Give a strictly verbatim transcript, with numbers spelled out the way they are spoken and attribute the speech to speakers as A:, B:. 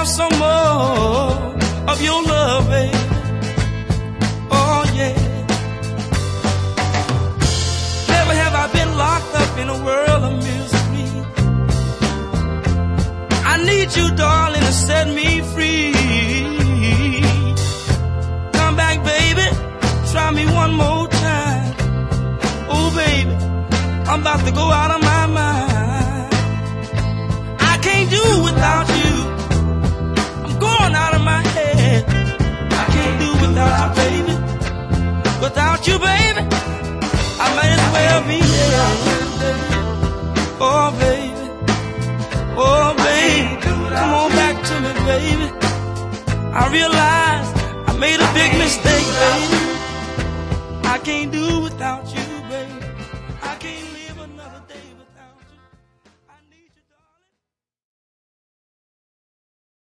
A: have some more of your love, baby. Oh, yeah. Never have I been locked up in a world of misery. I need you, darling, to set me free. Come back, baby, try me one more time. Oh, baby, I'm about to go out of my mind. I can't do without you. I'm going out of my head. I can't do without you, baby. Without you, baby, I might as well be dead. Oh, baby. Oh, baby, come on back to me, baby. I realize I made a big mistake, baby. I can't do without you, baby.